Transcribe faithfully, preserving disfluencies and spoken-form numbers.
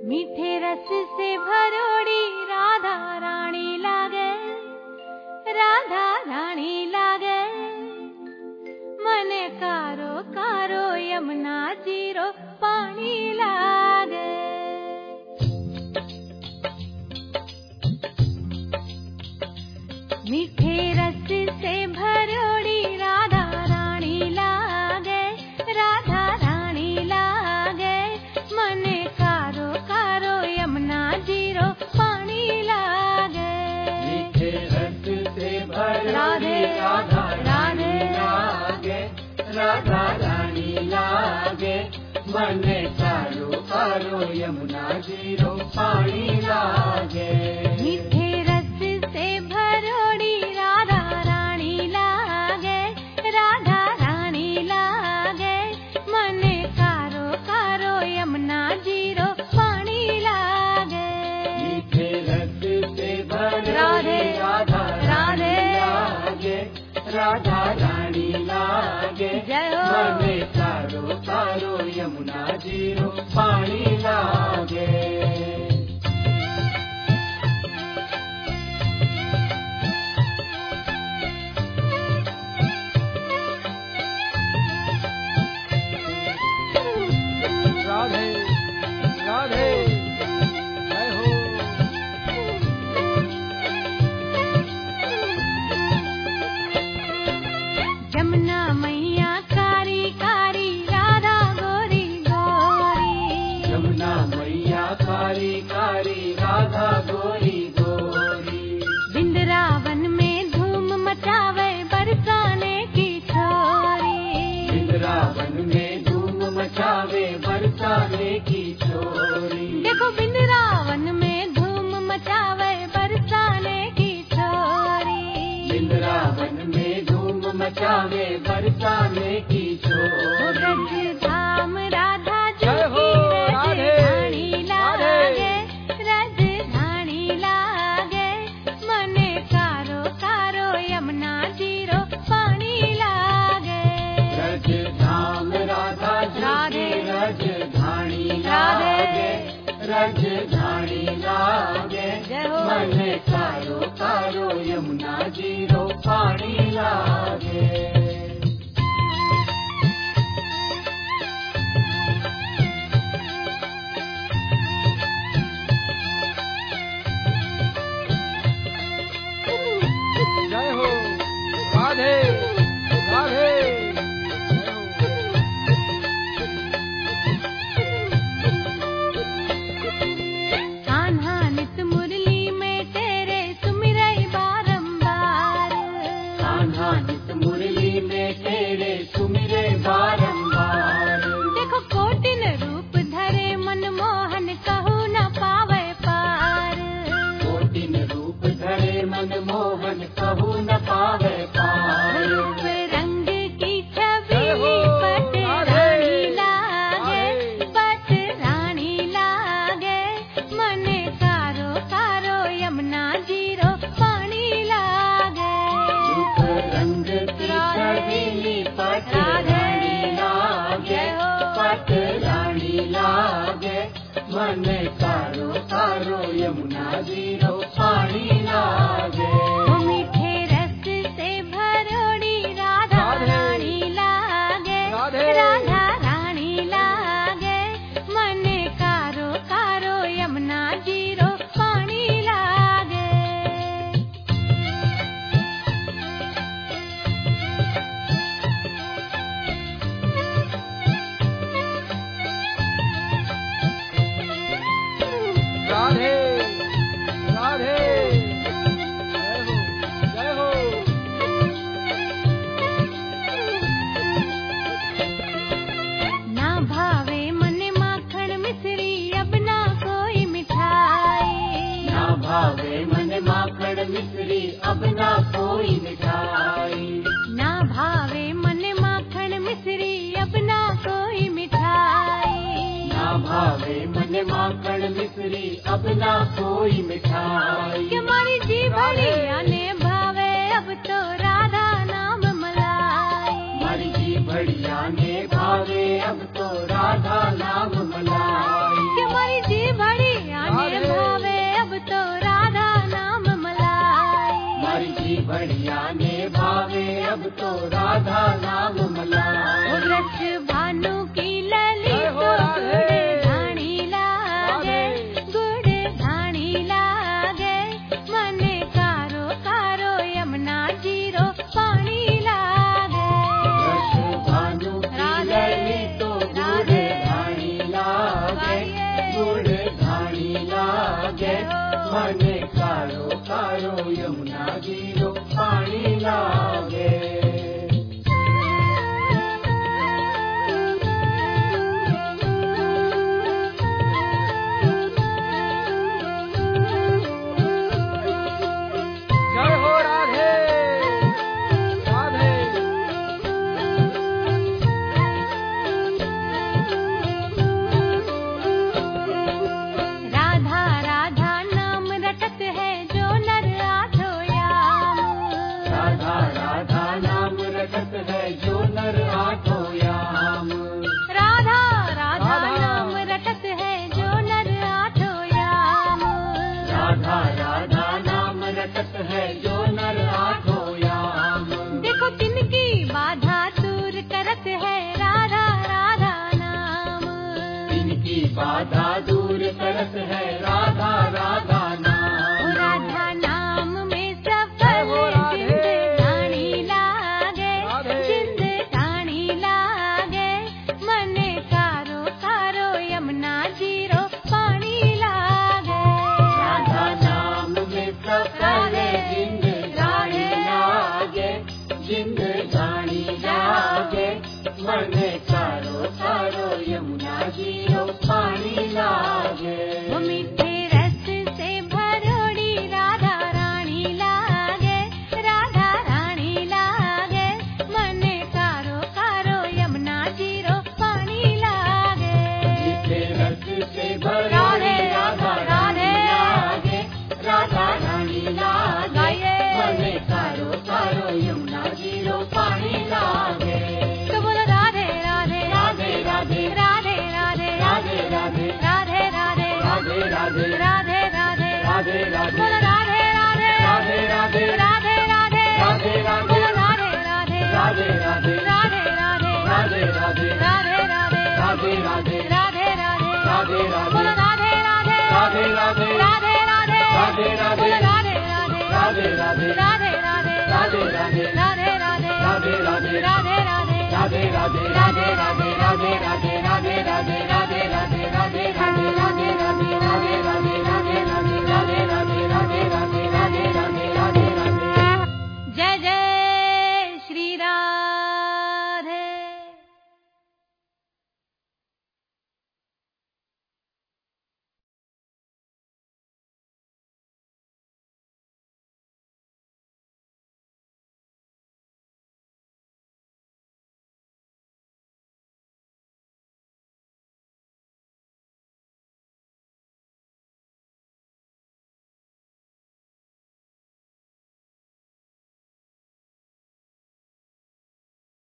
मीठे रस से भरोड़ी राधा रानी लागे, राधा रानी लागे। मने कारो कारो यमुना जीरो पानी लागे। मीठे रस से भरोड़ी राधा रानी लागे, राधा रानी लागे। मने कारो कारो यमुना जीरो पानी लागे। मीठे रस से भरोड़ी राधा रानी लागे, राधा रानी लागे। मने कारो कारो यमुना जीरो पानी लागे। मीठे रस से भरोड़ी राधा रानी लागे, राधा रानी लागे। मने कारो कारो यमुना जीरो पानी लागे। मीठे रस से भरोड़ी राधा रानी लागे, राधा रानी लागे। मने कारो कारो यमुना जीरो पानी लागे। राधे राधे जय हो। जमुना मैया कारी कारी राधा गोरी गोरी। यमुना मैया कारी कारी राधा गोरी गोरी। वृंदावन में धूम मचावे बरसाने की छोरी। वृंदावन में धूम मचावे बरसाने की छोरी। देखो वृंदावन में धूम मचावे बरसाने की छोरी। वृंदावन में धूम मचावे बरसाने की छोरी। ब्रज धाम राधा जी जय हो, की राधे, राजधानी राधे। लागे, राजधानी लागे। मने कारो कारो यमुना जीरो पानी लागे। रज धाम राधा जी राधे, रजधानी राधे। लागे, रजधानी लागे। जय हो। मने कारो कारो यमुना जीरो पानी लागे। जय हो राधे राधे जय हो। कान्हा नित मुरली में तेरे सुमिरई बारंबार। कान्हा नित मुरली में तेरे सुमिरे बारंबार। देखो कोटिन रूप धरे मनमोहन कहू न पावे पार। कोटिन रूप धरे मनमोहन कहू न पावे पार। रूप रंग की छवि जय हो, पट राधे, रानी लागे, राधे। पट रानी लागे। मने कारो कारो यमुना जीरो पानी लागे। रूप रंग की छबीली पट रानी लागे, पट रानी लागे। मन कारो कारो यमुना जीरो पानी लागे। वो मीठे रस से भरोड़ी राधा राधे, रानी लागे, राधे। राधा रानी लागे। मने कारो कारो यमुना जीरो पानी लागे। राधे राधे जय हो जय हो। ना भावे मने माखन मिश्री अब ना कोई मिठाई। ना भावे मन माखन मिश्री अब ना कोई मिठाई। ना भावे मने माखन मिश्री अब ना कोई मिठाई। ना भावे मन माखन मिश्री अब ना कोई मिठाई। कि हमारी जी बढ़िया ने भावे अब तो राधा नाम मलाई। हमारी जी बढ़िया ने भावे अब तो राधा नाम मलाई। कि हमारी जी बढ़िया राधा नाम मला। व्रज भानु की लली जय हो तो राधे। गुड़ धाणी लागे, राधे। गुड़ धाणी लागे, मने कारो कारो यमुना जीरो पानी लागे। रस भानु की लली तो गुड़ धाणी लागे, गुड़ धाणी लागे, मने कारो कारो यमुना जीरो पानी लागे। जय हो राधे राधे। राधा राधा नाम रटत है जो नर आठो याम। राधा राधा नाम रटत है जो नर आठो याम। राधा राधा राधा। नाम रटत है जो नर आठो याम। राधा राधा नाम रटत है जो नर आठो याम। देखो तिनकी बाधा दूर करत है राधा राधा नाम। इनकी बाधा दूर करत है राधा राधा नाम। राधा नाम में जय सफल हो राधे। जिंदगानी लागे, राधे। जिंदगानी लागे, मने कारो कारो यमुना जीरो पानी लागे। राधा नाम में सफल जिंदगानी लागे, जिंदगानी लागे, मन कारो कारो यमुना जीरो पानी लागे। वो मीठे रस से भरोड़ी राधा रानी लागे, राधा रानी लागे, मने कारो कारो यमुना जीरो पानी लागे। मीठे रस से भरी राधा रानी लागे, राधा रानी लागे, मने कारो कारो यमुना जीरो पानी लागे। तो बोलो राधे राधे राधे राधे राधे राधे राधे राधे राधे राधे राधे राधे राधे राधे राधे राधे बोलो राधे राधे राधे राधे राधे राधे राधे राधे बोलो राधे राधे राधे राधे राधे राधे राधे राधे राधे राधे राधे राधे राधे राधे राधे राधे बोलो राधे राधे राधे राधे राधे राधे राधे राधे बोलो राधे राधे राधे राधे राधे राधे राधे राधे राधे राधे राधे राधे राधे राधे राधे राधे राधे राधे